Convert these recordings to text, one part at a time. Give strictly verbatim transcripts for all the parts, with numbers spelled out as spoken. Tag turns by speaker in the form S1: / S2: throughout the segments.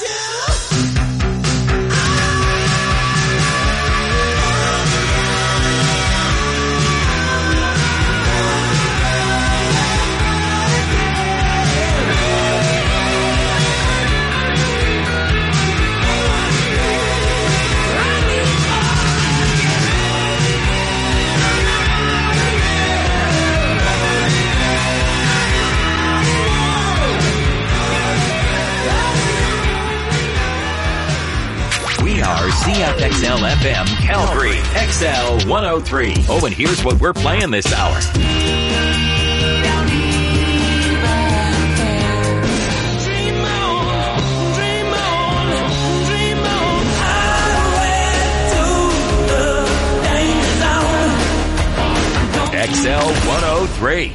S1: C F X L F M Calgary, X L one oh three. Oh, and here's what we're playing this hour. X L one oh three.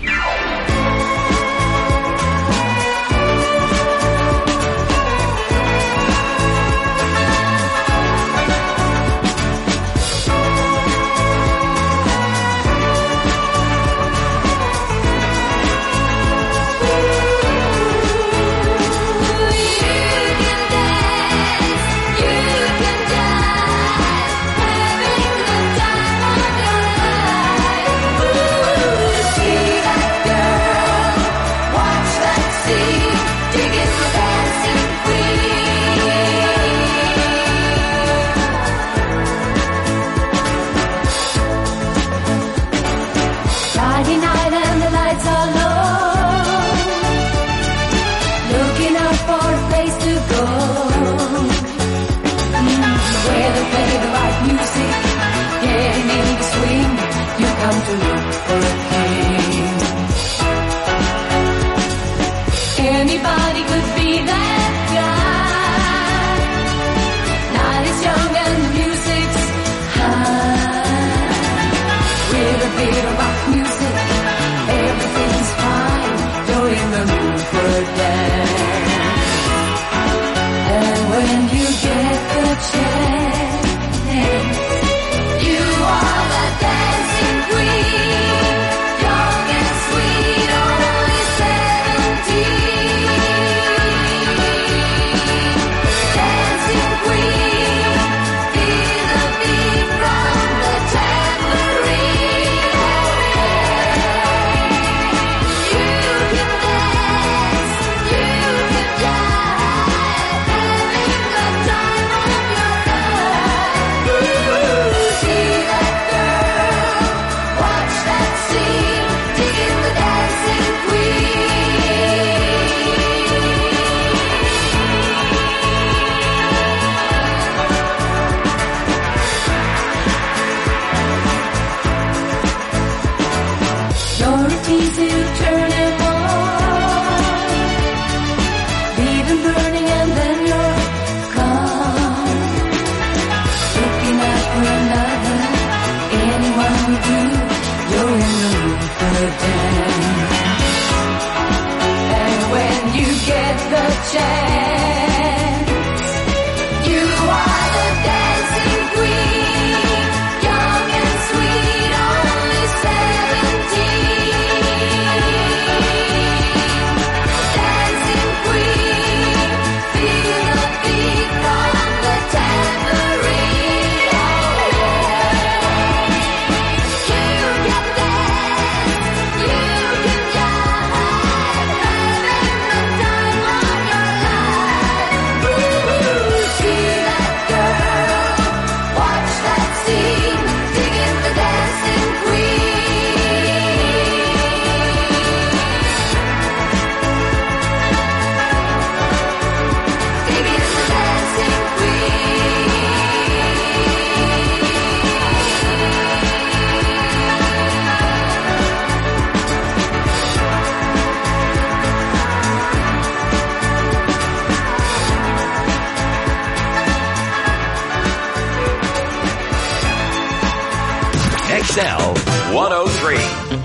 S1: X L one oh three.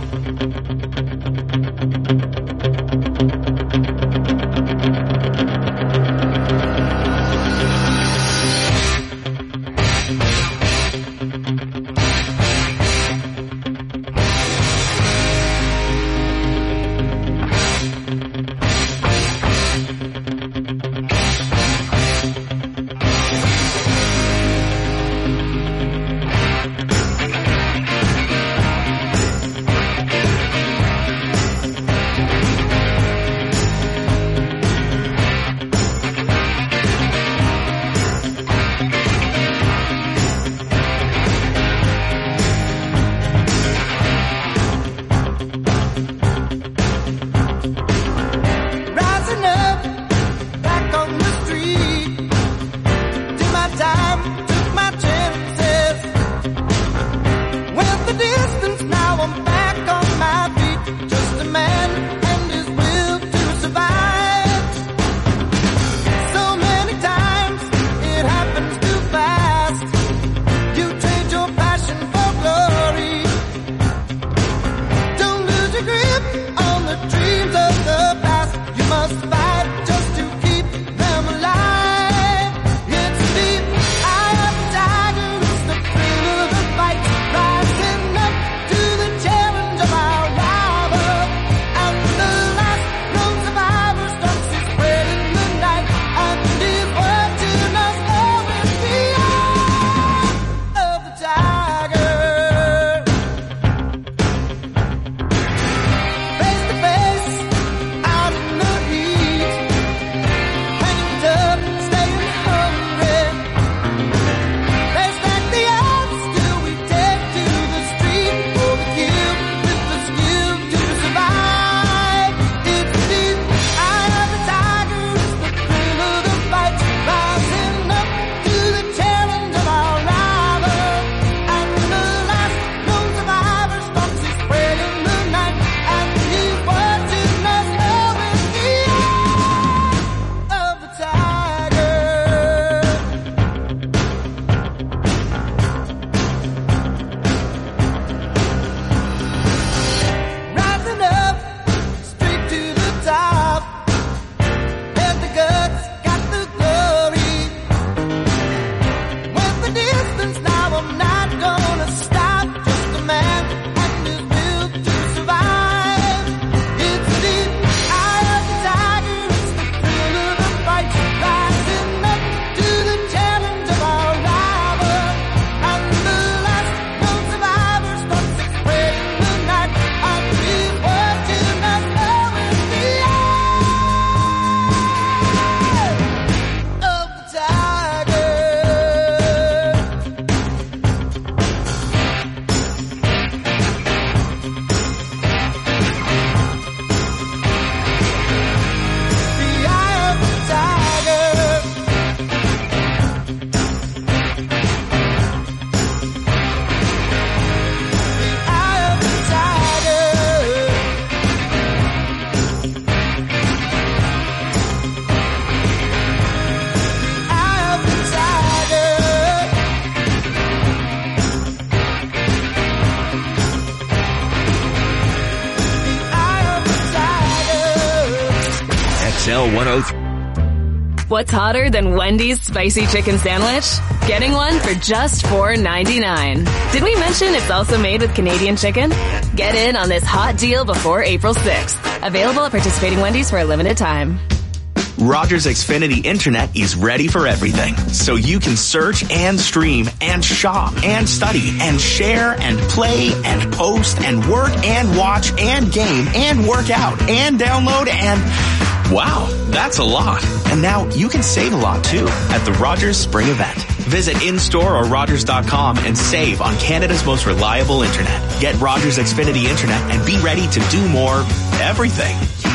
S1: one oh three.
S2: What's hotter than Wendy's spicy chicken sandwich? Getting one for just four ninety-nine. Did we mention it's also made with Canadian chicken? Get in on this hot deal before April sixth. Available at participating Wendy's for a limited time.
S3: Rogers Xfinity Internet is ready for everything, so you can search and stream and shop and study and share and play and post and work and watch and game and work out and download and... Wow, that's a lot. And now you can save a lot too at the Rogers Spring Event. Visit in-store or Rogers dot com and save on Canada's most reliable internet. Get Rogers Xfinity Internet and be ready to do more everything.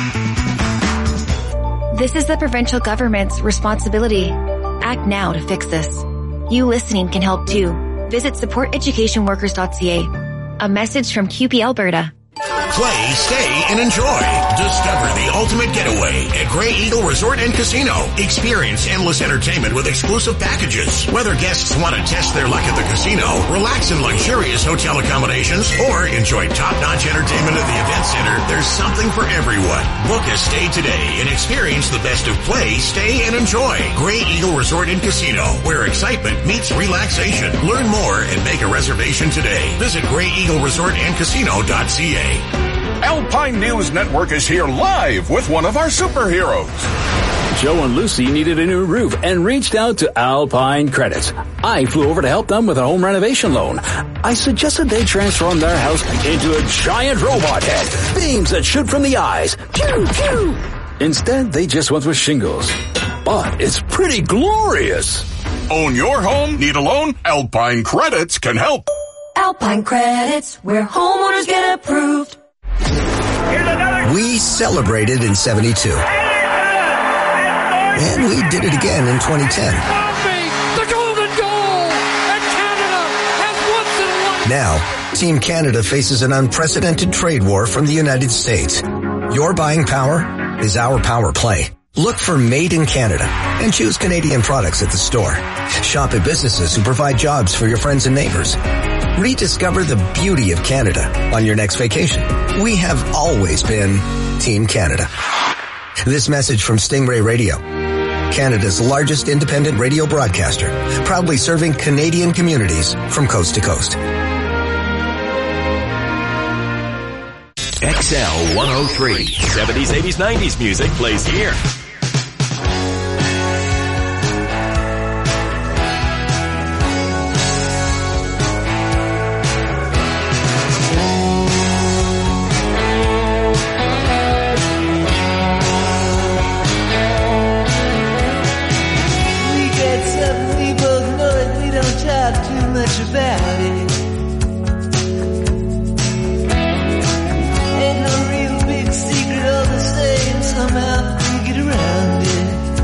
S4: This is the provincial government's responsibility. Act now to fix this. You listening can help too. Visit support education workers dot c a. A message from Q P Alberta.
S5: Play, stay, and enjoy. Discover the ultimate getaway at Grey Eagle Resort and Casino. Experience endless entertainment with exclusive packages. Whether guests want to test their luck at the casino, relax in luxurious hotel accommodations, or enjoy top-notch entertainment at the event center, there's something for everyone. Book a stay today and experience the best of play, stay, and enjoy. Grey Eagle Resort and Casino, where excitement meets relaxation. Learn more and make a reservation today. Visit Grey Eagle Resort and Casino dot c a.
S6: Alpine News Network is here live with one of our superheroes.
S7: Joe and Lucy needed a new roof and reached out to Alpine Credits. I flew over to help them with a home renovation loan. I suggested they transform their house into a giant robot head, beams that shoot from the eyes. Pew, pew. Instead, they just went with shingles. But it's pretty glorious.
S6: Own your home? Need a loan? Alpine Credits can help.
S8: Alpine Credits, where homeowners get approved.
S9: We celebrated in seventy-two. And we did it again in twenty ten.
S10: The golden goal! And Canada has once and won.
S9: Now, Team Canada faces an unprecedented trade war from the United States. Your buying power is our power play. Look for Made in Canada and choose Canadian products at the store. Shop at businesses who provide jobs for your friends and neighbors. Rediscover the beauty of Canada on your next vacation. We have always been Team Canada. This message from Stingray Radio, Canada's largest independent radio broadcaster, proudly serving Canadian communities from coast to coast.
S1: X L one oh three. seventies, eighties, nineties music plays here.
S11: About it. Ain't no real big secret, all the same, somehow we get around it.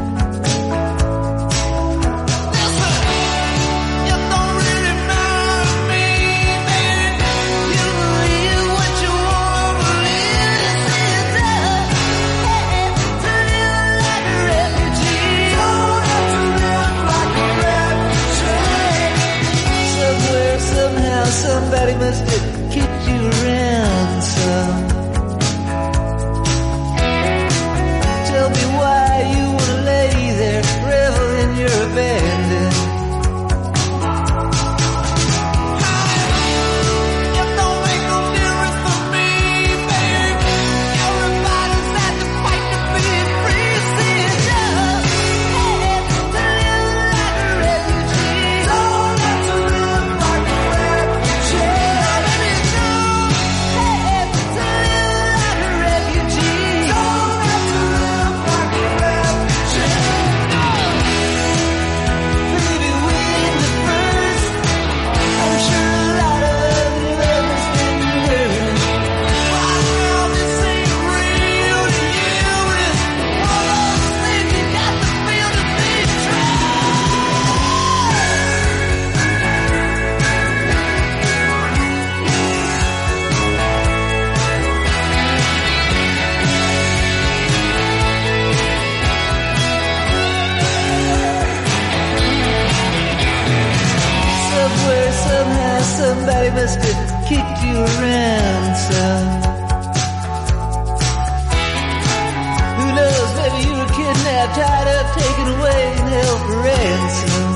S11: Listen, you don't really matter to me, baby. You believe what you want to believe. It's up, hey, to live like a refugee. Don't have to live like a refugee. Somewhere, somehow, somebody must have kicked you around some. Tell me why you wanna lay there, revel in your abandon. It don't make no difference for me, baby. Everybody's had to fight to be free. See it up, hey, to live like a refugee. Don't have to live like a refugee. Let me know, hey, to live like a refugee. Don't have to live like a refugee. Baby, we in the first. I'm sure a lot of other lovers didn't hurt. Why now this ain't real to you? It's one of those things you got to feel to be true. Somewhere, somehow, somebody must have kicked you around some. Who knows, maybe you were kissed got tired of taken away and held for ransom.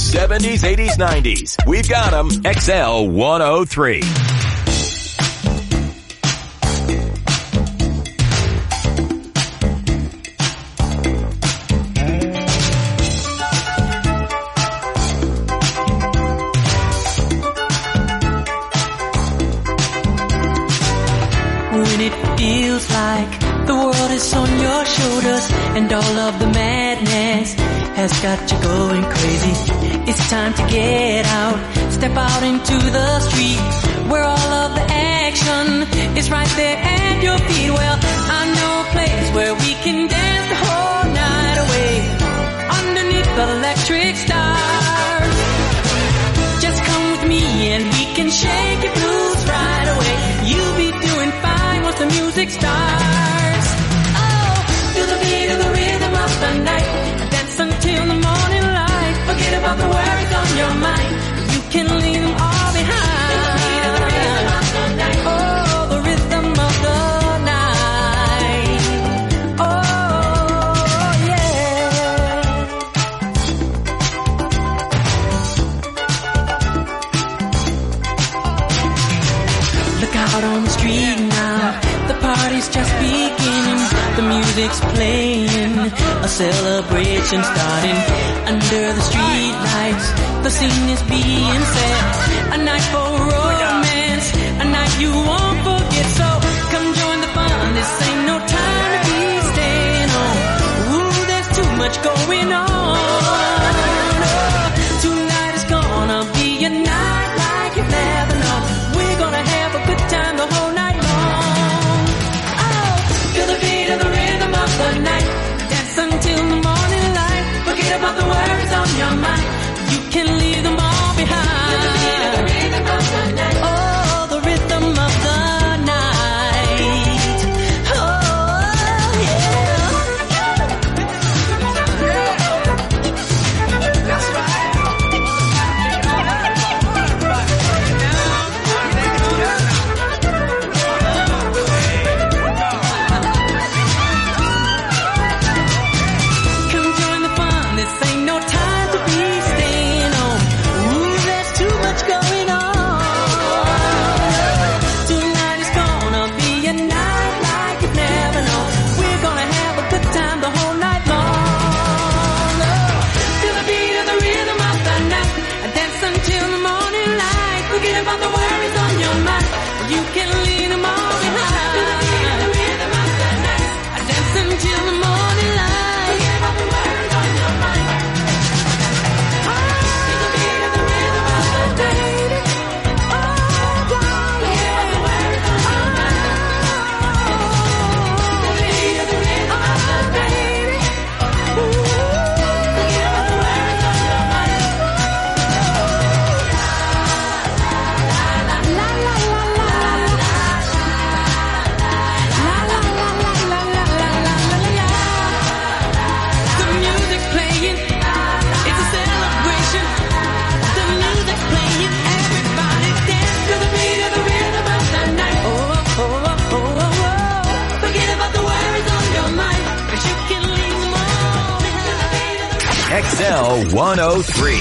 S1: seventies, eighties, nineties. We've got them. X L one oh three.
S12: When it feels like the world is on your shoulders and all of the madness has got you going crazy, it's time to get out, step out into the street where all of the action is right there at your feet. Well, I know a place where we can dance the whole night away underneath the electric stars. Just come with me and we can shake your blues right away. You'll be doing fine once the music starts. Oh, feel the beat of the rhythm of the night. Dance until the morning light. Forget about the worries on your mind. You can leave them all behind. Feel the beat of the rhythm of the night. Oh, the rhythm of the night. Oh, yeah. Look out on the street now. The party's just beginning. The music's playing. A celebration starting under the street lights. The scene is being set. A night for romance. A night you won't forget. So come join the fun. This ain't no time to be staying home. Ooh, there's too much going on. Oh, tonight is gonna be a night like you've never known. We're gonna have a good time the whole night long. Oh, feel the beat of the rhythm of the night. Dance until the morning light. Forget about the worries on your mind. You can leave them all behind. Feel the beat of the rhythm of the night. Oh, the rhythm of the night. Oh, yeah. That's right. Come join the fun. This ain't no time to be staying home. Ooh, there's too much going on. Tonight is gonna be a night like you've never known. We're gonna have a good time the whole night long. Oh, feel the beat of the rhythm of the night. Dance until the morning light. Forget about the worries on your mind. You can leave them all behind. Feel the beat of the rhythm of the night. Dance until the morning light. Forget about the worries on your mind. Oh, feel the beat of the rhythm of the night. Oh, forget about the worries on your mind. The beat of the rhythm of the night. Ooh, forget about the worries on your mind. La la la la la la. La la la la la la la la la. The music's playing. It's a celebration. The music's playing. Everybody dance to the beat of the rhythm of the night. Oh, oh, oh, oh, oh, oh. Forget about the worries on your mind. 'Cause you can leave them all behind.
S1: X L one oh three.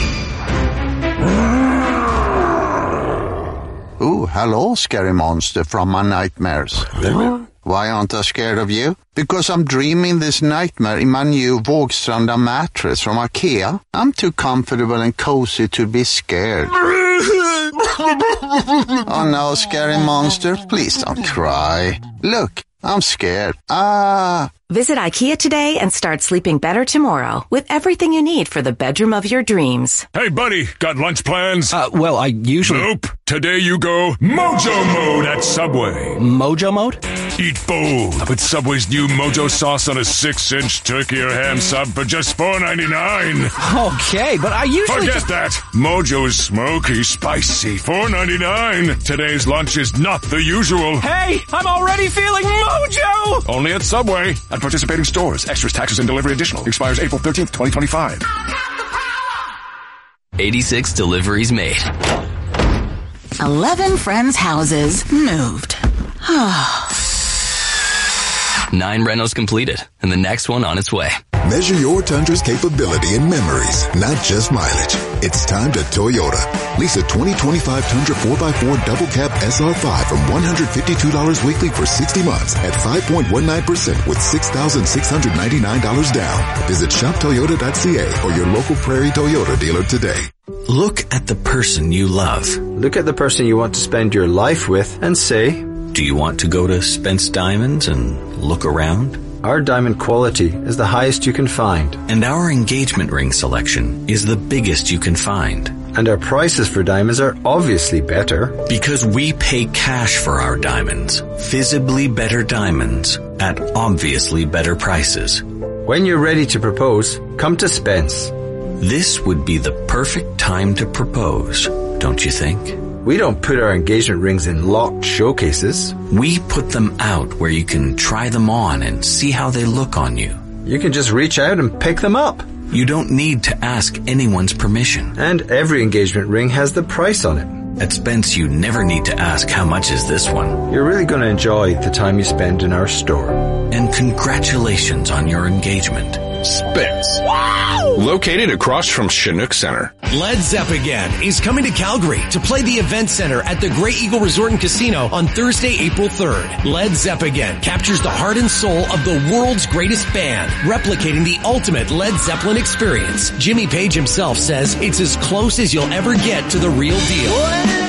S13: Ooh, hello, scary monster from my nightmares. Why aren't I scared of you? Because I'm dreaming this nightmare in my new Vågstranda mattress from IKEA. I'm too comfortable and cozy to be scared. Oh no, scary monster, please don't cry. Look, I'm scared. Ah.
S14: Visit IKEA today and start sleeping better tomorrow with everything you need for the bedroom of your dreams.
S6: Hey, buddy, got lunch plans?
S15: Uh, well, I usually...
S6: Nope. Today you go Mojo Mode at Subway.
S15: Mojo Mode?
S6: Eat bold with Subway's new Mojo sauce on a six-inch turkey or ham sub for just four ninety-nine.
S15: Okay, but I usually
S6: Forget
S15: just...
S6: that. Mojo is smoky, spicy, four ninety-nine. Today's lunch is not the usual.
S15: Hey, I'm already feeling Mojo!
S6: Only at Subway. At participating stores. Extras, taxes, and delivery additional. Expires April thirteenth, twenty twenty-five.
S1: eighty-six deliveries made.
S16: Eleven friends' houses moved.
S1: Nine renos completed, and the next one on its way.
S17: Measure your Tundra's capability and memories, not just mileage. It's time to Toyota. Lease a twenty twenty-five Tundra four by four double cab S R five from one hundred fifty-two dollars weekly for sixty months at five point one nine percent with six thousand six hundred ninety-nine dollars down. Visit shop toyota dot c a or your local Prairie Toyota dealer today.
S18: Look at the person you love.
S19: Look at the person you want to spend your life with and say,
S18: do you want to go to Spence Diamonds and look around?
S19: Our diamond quality is the highest you can find.
S18: And our engagement ring selection is the biggest you can find.
S19: And our prices for diamonds are obviously better.
S18: Because we pay cash for our diamonds. Visibly better diamonds at obviously better prices.
S19: When you're ready to propose, come to Spence.
S18: This would be the perfect time to propose, don't you think?
S19: We don't put our engagement rings in locked showcases.
S18: We put them out where you can try them on and see how they look on you.
S19: You can just reach out and pick them up.
S18: You don't need to ask anyone's permission.
S19: And every engagement ring has the price on it.
S18: At Spence, you never need to ask how much is this one.
S19: You're really going to enjoy the time you spend in our store.
S18: And congratulations on your engagement.
S20: Spence. Wow! Located across from Chinook Center.
S21: Led Zepp again is coming to Calgary to play the Event Center at the Grey Eagle Resort and Casino on Thursday, April third. Led Zepp again captures the heart and soul of the world's greatest band, replicating the ultimate Led Zeppelin experience. Jimmy Page himself says it's as close as you'll ever get to the real deal.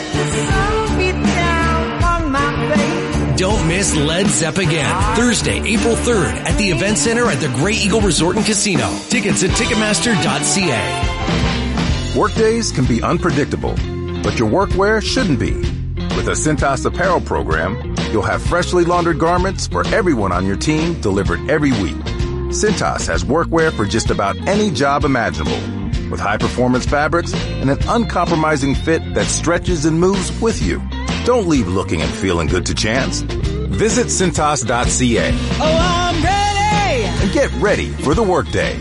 S21: Don't miss Led Zepp again, Thursday, April third at the Event Center at the Grey Eagle Resort and Casino. Tickets at ticketmaster dot c a.
S22: Workdays can be unpredictable, but your workwear shouldn't be. With a Cintas apparel program, you'll have freshly laundered garments for everyone on your team delivered every week. Cintas has workwear for just about any job imaginable, with high-performance fabrics and an uncompromising fit that stretches and moves with you. Don't leave looking and feeling good to chance. Visit Cintas dot c a.
S11: Oh, I'm ready!
S22: And get ready for the workday.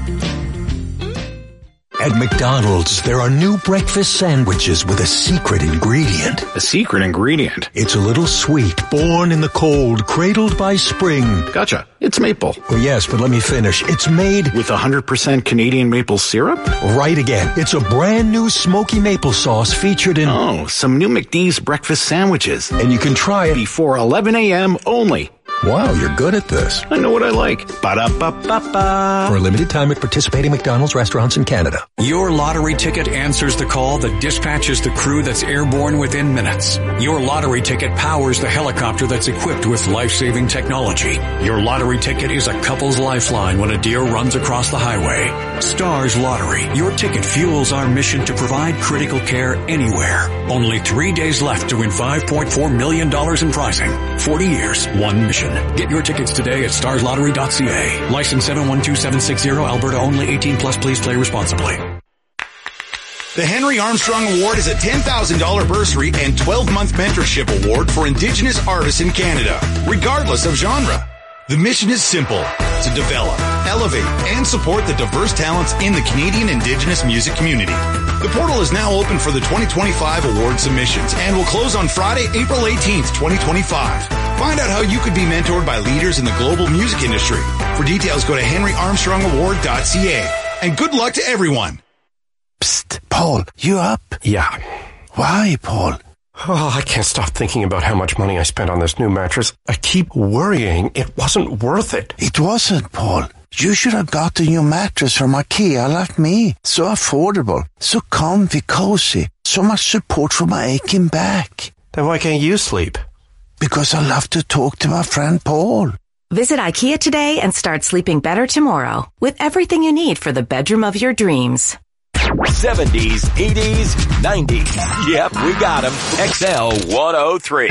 S23: At McDonald's, there are new breakfast sandwiches with a secret ingredient.
S24: A secret ingredient?
S23: It's a little sweet, born in the cold, cradled by spring.
S24: Gotcha. It's maple.
S23: Well, yes, but let me finish. It's made
S24: with one hundred percent Canadian maple syrup?
S23: Right again. It's a brand new smoky maple sauce featured in...
S24: Oh, some new McD's breakfast sandwiches.
S23: And you can try it
S24: before eleven a.m. only.
S23: Wow, you're good at this.
S24: I know what I like. Ba-da-ba-ba-ba.
S23: For a limited time at participating McDonald's restaurants in Canada.
S25: Your lottery ticket answers the call that dispatches the crew that's airborne within minutes. Your lottery ticket powers the helicopter that's equipped with life-saving technology. Your lottery ticket is a couple's lifeline when a deer runs across the highway. Stars Lottery. Your ticket fuels our mission to provide critical care anywhere. Only three days left to win five point four million dollars in prizing. forty years, one mission. Get your tickets today at stars lottery dot c a. License seven one two seven six zero, Alberta only, eighteen plus, please play responsibly.
S26: The Henry Armstrong Award is a ten thousand dollars bursary and twelve-month mentorship award for Indigenous artists in Canada, regardless of genre. The mission is simple, to develop, elevate, and support the diverse talents in the Canadian Indigenous music community. The portal is now open for the twenty twenty-five award submissions and will close on Friday, April eighteenth, twenty twenty-five. Find out how you could be mentored by leaders in the global music industry. For details, go to henry armstrong award dot c a. And good luck to everyone.
S27: Psst, Paul, you up?
S28: Yeah.
S27: Why, Paul?
S28: Oh, I can't stop thinking about how much money I spent on this new mattress. I keep worrying it wasn't worth it.
S27: It wasn't, Paul. You should have got a new mattress from IKEA like me. So affordable, so comfy, cozy, so much support for my aching back.
S28: Then why can't you sleep?
S27: Because I love to talk to my friend Paul.
S14: Visit IKEA today and start sleeping better tomorrow with everything you need for the bedroom of your dreams.
S1: seventies, eighties, nineties. Yep, we got them. X L one oh three.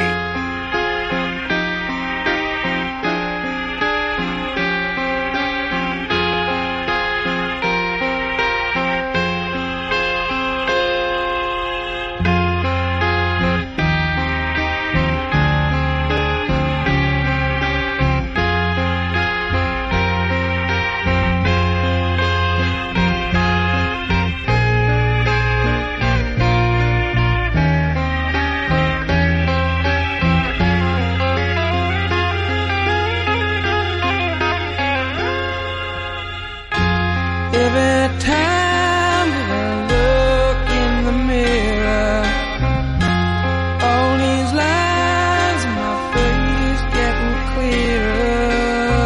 S11: every time that I look in the mirror, all these lines in my face getting clearer.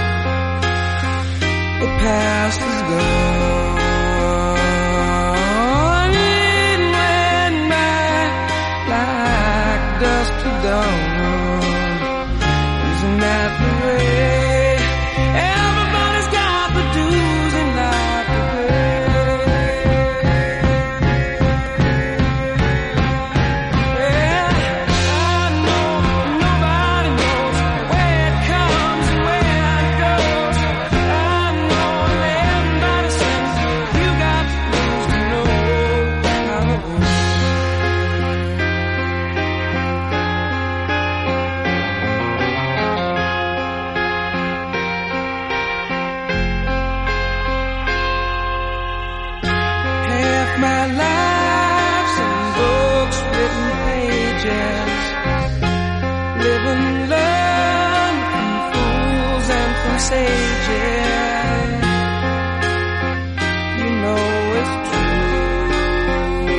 S11: The past is gone, it went by like dust to dawn. Isn't that the way? Everybody's got the dues in life to pay. Yeah, I know nobody knows where it comes and where it goes. I know that everybody says you got rules to know how it goes. Half my life's in books, written pages, living, learn from fools and from sages. You know it's true.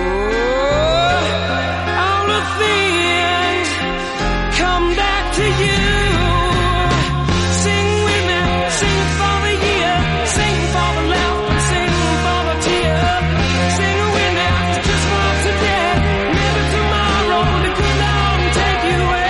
S11: All the things come back to you. Sing with me, sing for the year, sing for the laugh and sing for the tear. Sing with me, just for today, maybe tomorrow the good Lord will take you away.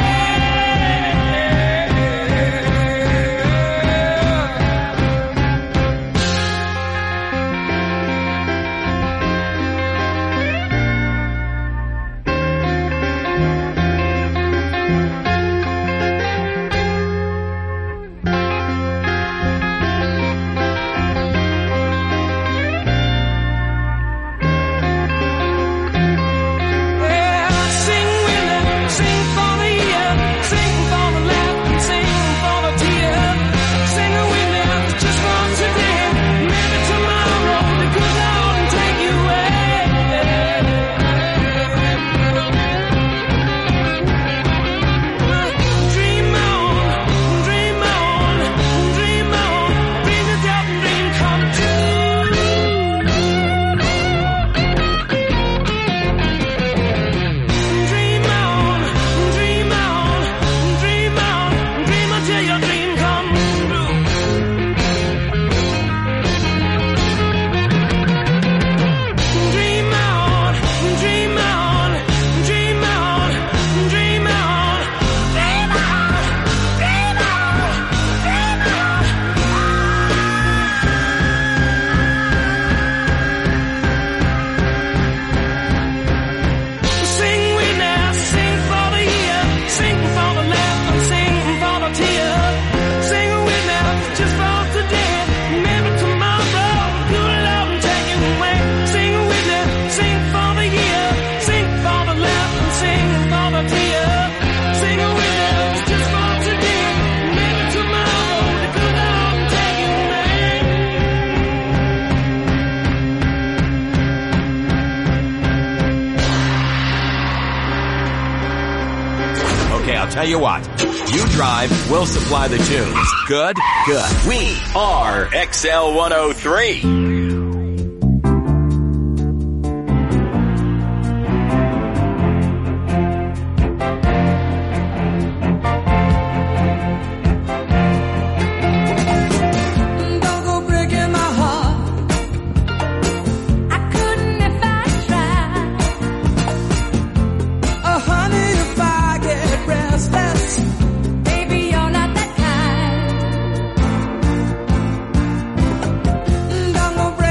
S11: Yeah, sing with me, sing for the year, sing for the laugh and sing for the tear. Sing with me, just for today, maybe tomorrow the good Lord will take you away. Dream on, dream on, dream on, dream yourself and dream come true. Dream on, dream on, dream on, dream until your dream come true. Dream on, dream on, dream on, dream on, dream on, dream on, dream on. Sing with me, sing for the year, sing for the laugh and sing for the tear. Sing with me, just for today, maybe tomorrow, good Lord will take you away. Sing with me, sing for the year, sing for the laugh and sing for the tear. Sing with me, just for today, maybe tomorrow, the good Lord will take you away.
S1: Okay, I'll tell you what. You drive, we'll supply the tunes. Good? Good. We are X L one oh three.
S11: Don't go breaking my heart. I couldn't if I tried. Oh, honey, if I get restless, baby, you're not that kind. Don't go breaking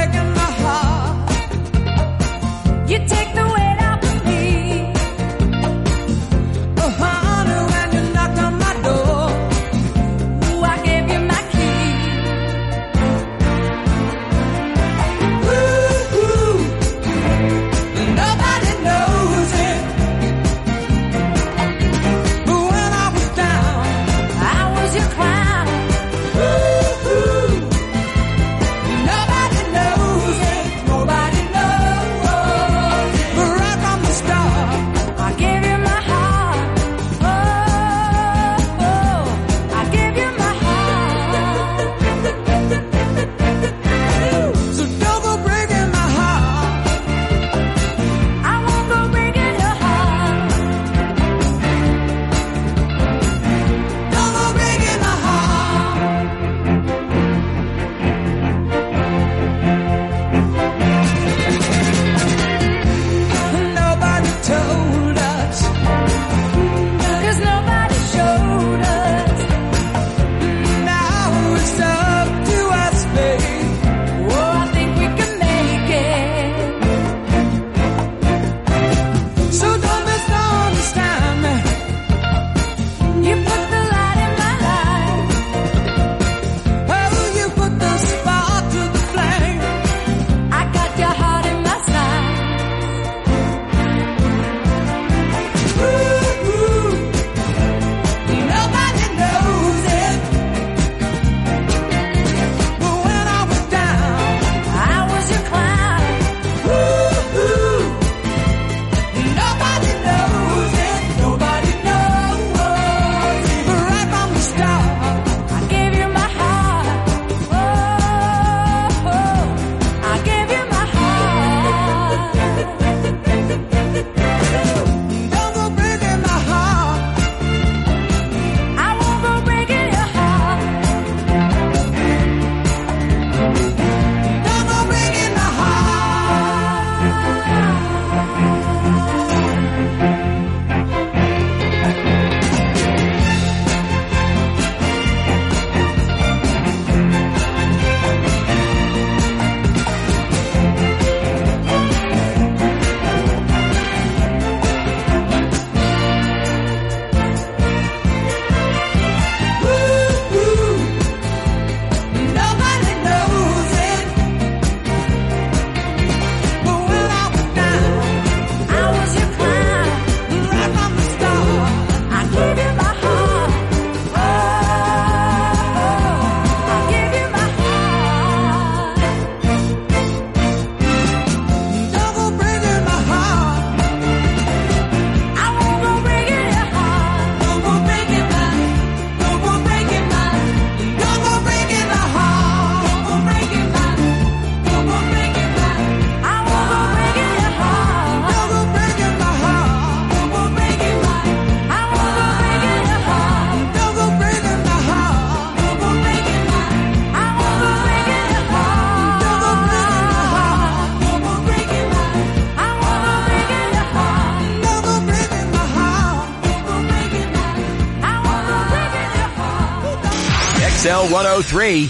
S1: X L one oh three.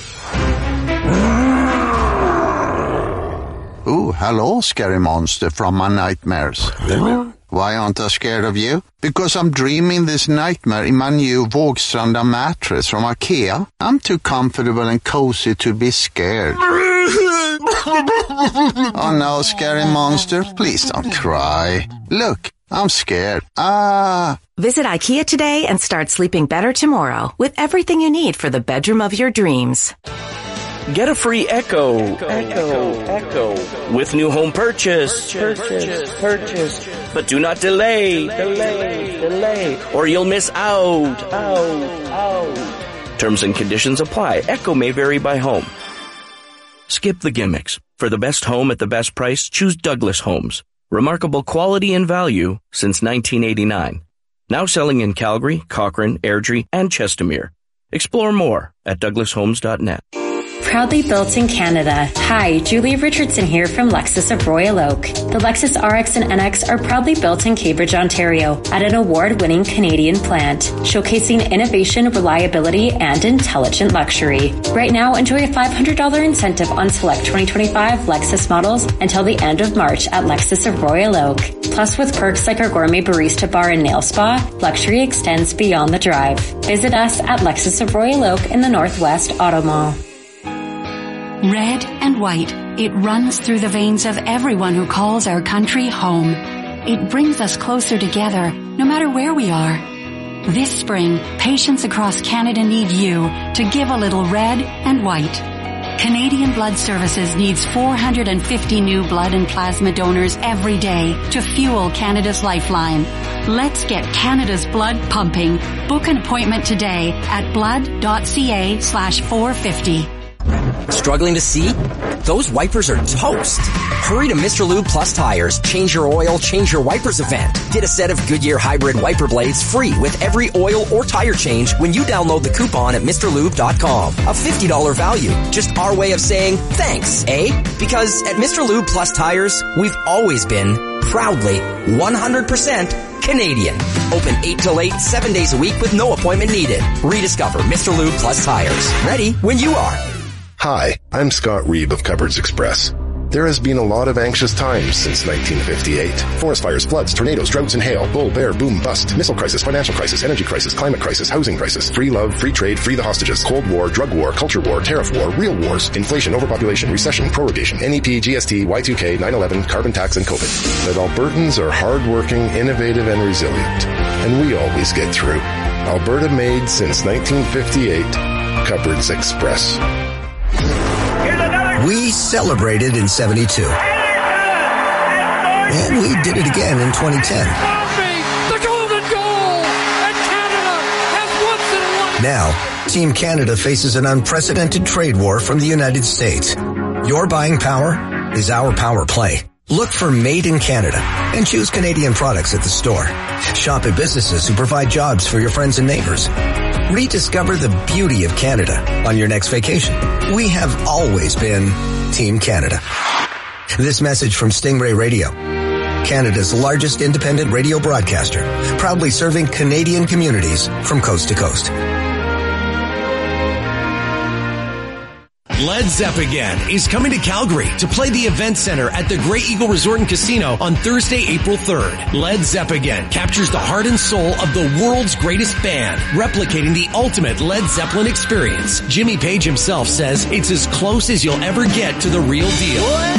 S13: Ooh, hello, scary monster from my nightmares. Why aren't I scared of you? Because I'm dreaming this nightmare in my new Vågstranda mattress from IKEA. I'm too comfortable and cozy to be scared. Oh no, scary monster, please don't cry. Look, I'm scared. Ah.
S14: Visit IKEA today and start sleeping better tomorrow with everything you need for the bedroom of your dreams.
S2: Get a free Echo, Echo, Echo, with new home purchase, purchase, purchase. But do not delay, delay, delay, or you'll miss out, out, out. Terms and conditions apply. Echo may vary by home. Skip the gimmicks. For the best home at the best price, choose Douglas Homes. Remarkable quality and value since nineteen eighty-nine. Now selling in Calgary, Cochrane, Airdrie, and Chestermere. Explore more at douglas homes dot net.
S3: Proudly built in Canada. Hi, Julie Richardson here from Lexus of Royal Oak. The Lexus R X and N X are proudly built in Cambridge, Ontario, at an award-winning Canadian plant, showcasing innovation, reliability, and intelligent luxury. Right now, enjoy a five hundred dollars incentive on select twenty twenty-five Lexus models until the end of March at Lexus of Royal Oak. Plus, with perks like our gourmet barista bar and nail spa, luxury extends beyond the drive. Visit us at Lexus of Royal Oak in the Northwest Auto Mall.
S4: Red and white, it runs through the veins of everyone who calls our country home. It brings us closer together, no matter where we are. This spring, patients across Canada need you to give a little red and white. Canadian Blood Services needs four hundred fifty new blood and plasma donors every day to fuel Canada's lifeline. Let's get Canada's blood pumping. Book an appointment today at blood.ca slash 450.
S5: Struggling to see? Those wipers are toast. Hurry to Mister Lube Plus Tires. Change your oil, change your wipers event. Get a set of Goodyear hybrid wiper blades free with every oil or tire change when you download the coupon at Mr Lube dot com. A fifty dollars value. Just our way of saying thanks, eh? Because at Mister Lube Plus Tires, we've always been proudly one hundred percent Canadian. Open eight till eight, seven days a week with no appointment needed. Rediscover Mister Lube Plus Tires. Ready when you are.
S7: Hi, I'm Scott Reeb of Cupboards Express. There has been a lot of anxious times since nineteen fifty-eight. Forest fires, floods, tornadoes, droughts and hail, bull, bear, boom, bust, missile crisis, financial crisis, energy crisis, climate crisis, housing crisis, free love, free trade, free the hostages, Cold War, drug war, culture war, tariff war, real wars, inflation, overpopulation, recession, prorogation, N E P, G S T, Y two K, nine eleven, carbon tax, and COVID. But Albertans are hardworking, innovative, and resilient. And we always get through. Alberta made since nineteen fifty-eight. Cupboards Express.
S8: We celebrated in seventy-two. And we did it again in twenty ten.
S11: The golden goal! And Canada has once and
S8: Now, Team Canada faces an unprecedented trade war from the United States. Your buying power is our power play. Look for Made in Canada and choose Canadian products at the store. Shop at businesses who provide jobs for your friends and neighbors. Rediscover the beauty of Canada on your next vacation. We have always been Team Canada. This message from Stingray Radio, Canada's largest independent radio broadcaster, proudly serving Canadian communities from coast to coast.
S21: Led Zeppelin is coming to Calgary to play the Event Center at the Grey Eagle Resort and Casino on Thursday, April third. Led Zeppelin captures the heart and soul of the world's greatest band, replicating the ultimate Led Zeppelin experience. Jimmy Page himself says it's as close as you'll ever get to the real deal.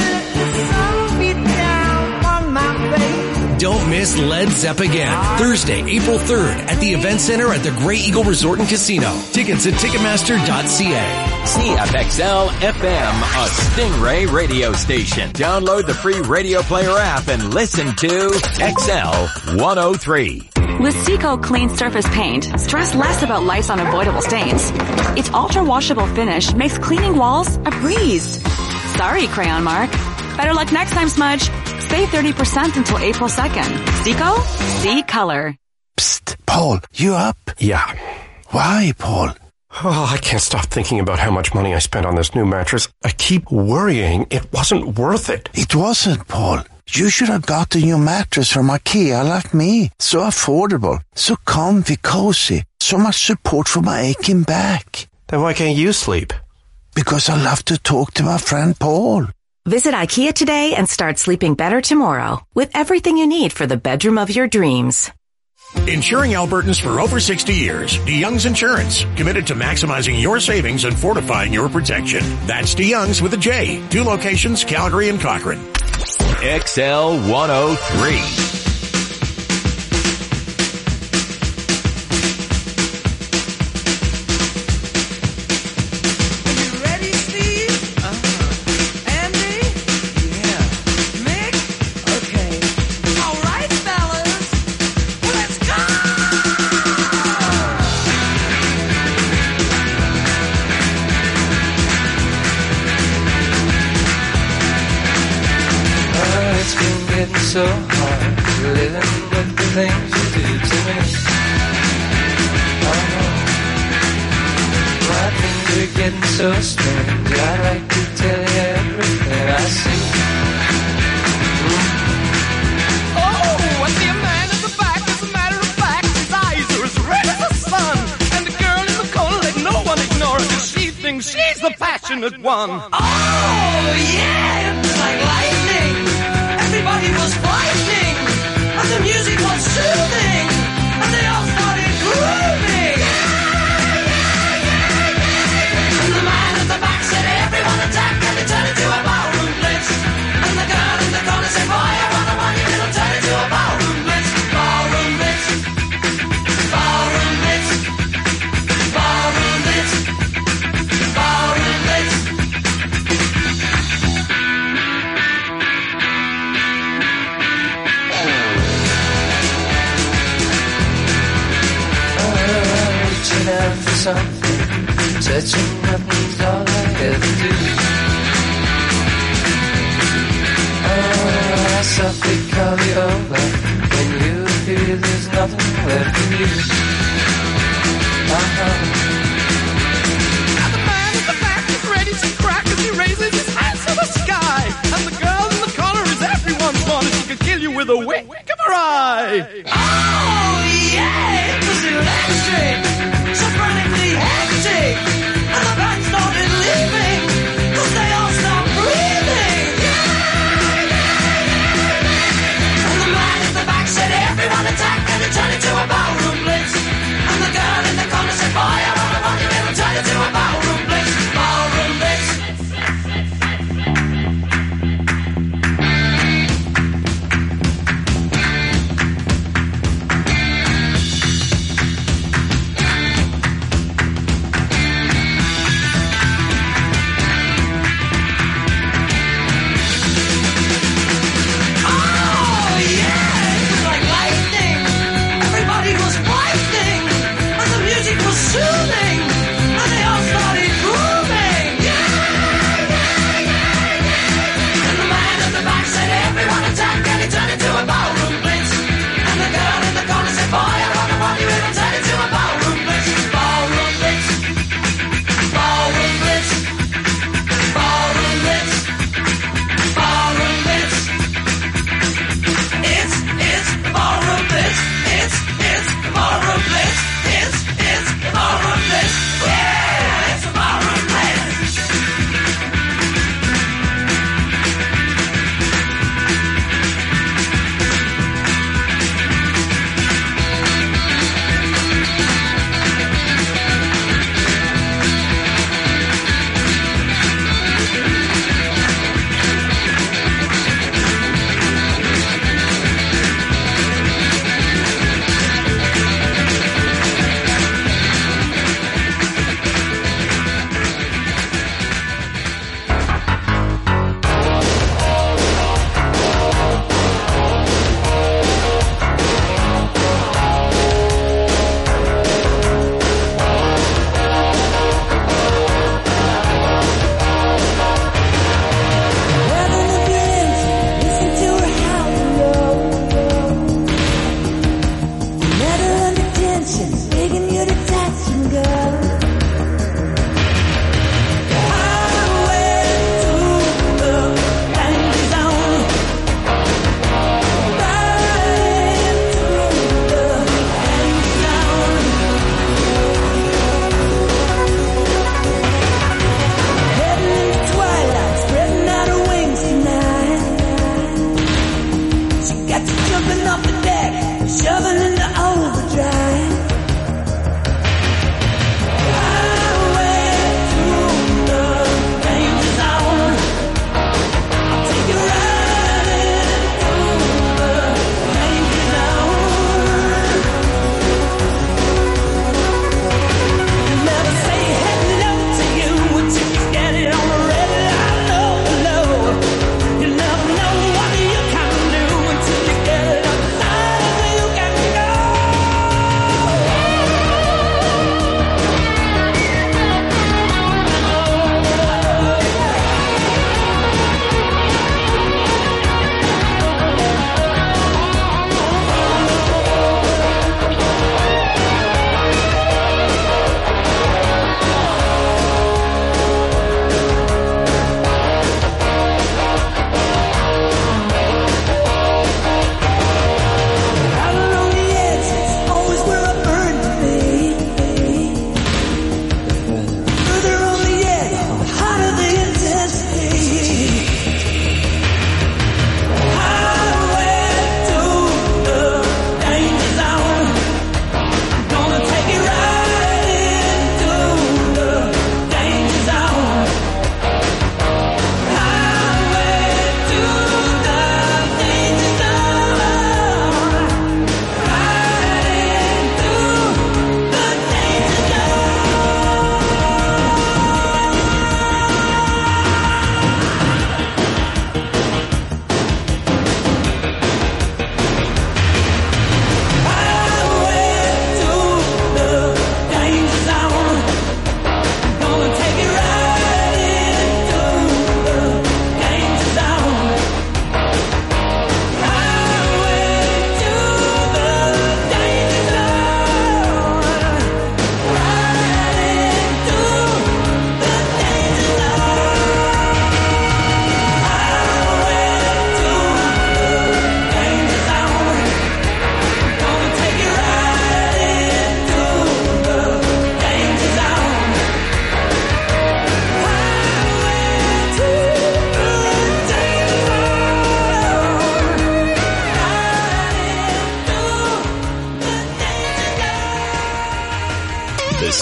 S21: Don't miss Led Zeppelin, Thursday, April third at the Event Center at the Grey Eagle Resort and Casino. Tickets at ticketmaster dot c a.
S1: C F X L F M, a Stingray radio station. Download the free Radio Player app and listen to X L one oh three.
S9: With Seco Clean Surface Paint, stress less about life's unavoidable stains. Its ultra-washable finish makes cleaning walls a breeze. Sorry, Crayon Mark. Better luck next time, Smudge. Save thirty percent until April second. Seco? See color.
S27: Psst, Paul, you up?
S28: Yeah.
S27: Why, Paul?
S28: Oh, I can't stop thinking about how much money I spent on this new mattress. I keep worrying it wasn't worth it.
S27: It wasn't, Paul. You should have gotten your mattress from IKEA like me. So affordable, so comfy, cozy, so much support for my aching back.
S28: Then why can't you sleep?
S27: Because I love to talk to my friend Paul.
S14: Visit IKEA today and start sleeping better tomorrow with everything you need for the bedroom of your dreams.
S6: Insuring Albertans for over sixty years. DeYoung's Insurance. Committed to maximizing your savings and fortifying your protection. That's DeYoung's with a J. Two locations, Calgary and Cochrane.
S1: X L one oh three.
S10: So hard living with the things you do to me. Oh, my things are getting so strange. I'd like to tell you everything I see.
S11: Oh, I see a man in the back. As a matter of fact, his eyes are as red as the sun. And the girl in the corner, let no one ignore her, 'cause she thinks she's the passionate one. Oh, yeah, it was like lightning. Everybody was frightening, and the music was soothing, and they all started grooving. And the man at the back said, everyone attack, and it turned into a ballroom blitz. And the girl in the corner said, boy, I want a one, it'll turn into a ballroom blitz. Ballroom blitz. Ballroom blitz. Ballroom blitz. Ballroom blitz. Out for something, touching nothing's all I ever do. Oh, I softly call you over when you feel there's nothing left for you. Uh-huh. Now the man at the back is ready to crack as he raises his hands to the sky. And the girl in the corner is everyone's one, and she could kill you with a wink of her eye. Oh, yeah, it was electric. So frantically hectic, and the band started leaving, 'cause they all stopped breathing. And the man at the back said, everyone attack, and it turned into a ballroom blitz. And the girl in the corner said, boy, I want a one, it'll turn into a ballroom blitz. Ballroom blitz.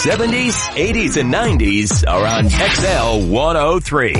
S1: seventies, eighties, and nineties are on X L one oh three.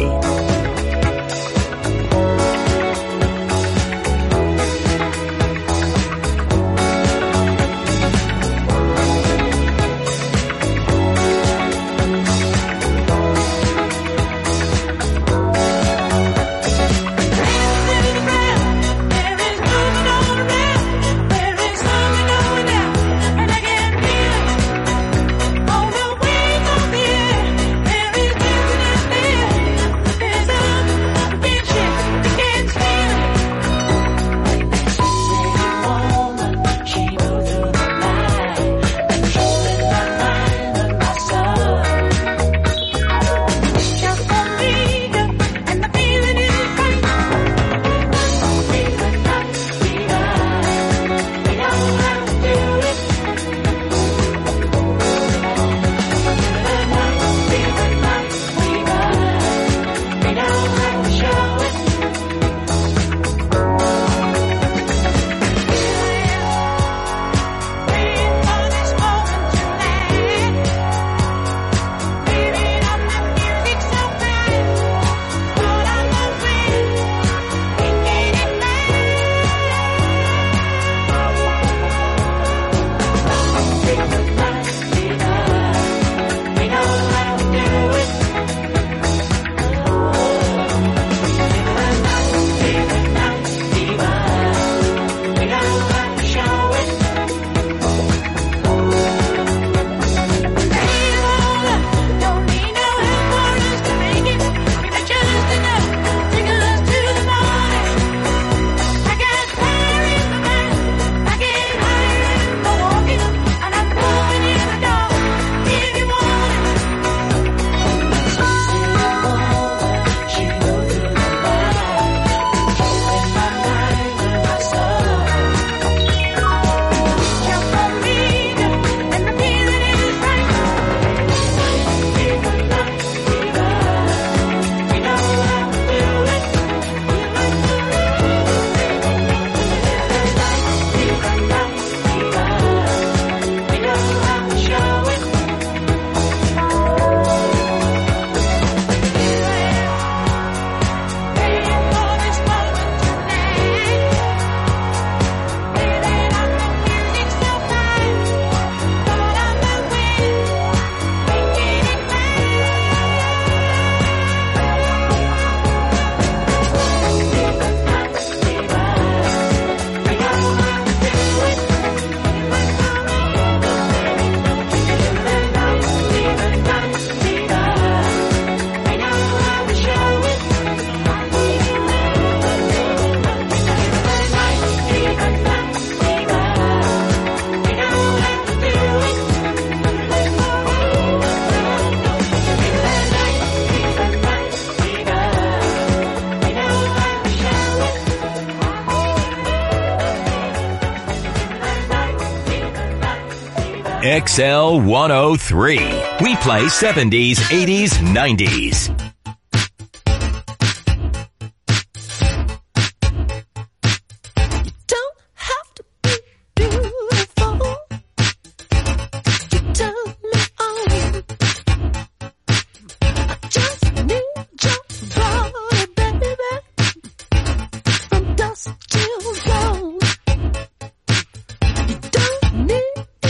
S1: X L one oh three. We play seventies, eighties, nineties.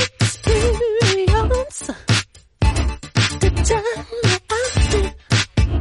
S11: Tell me I did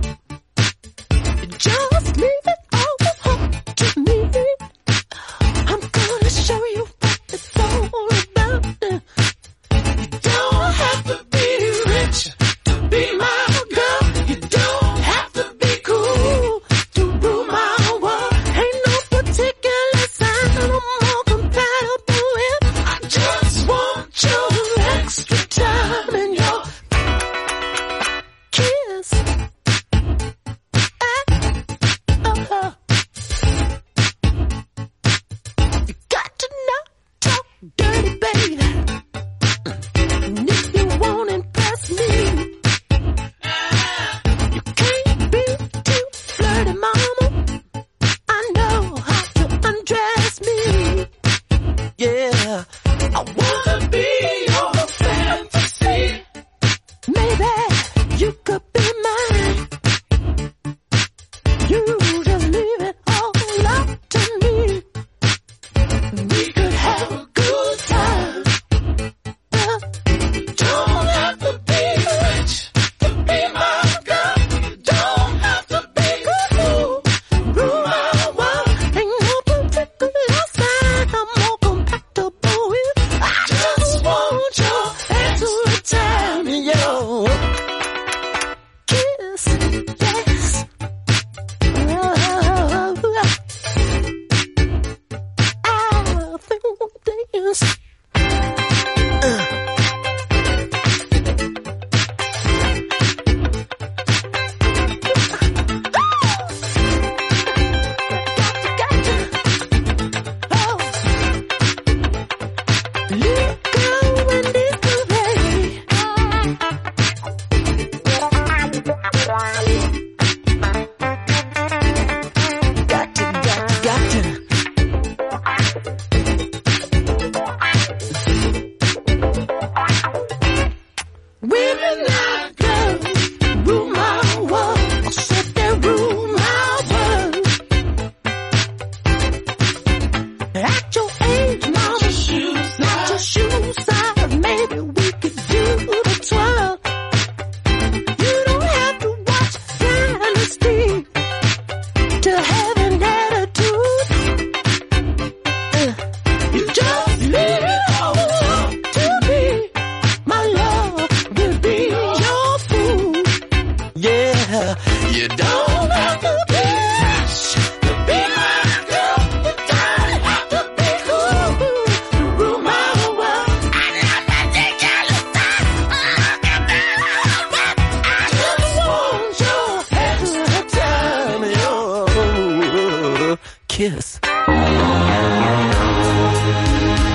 S12: kiss.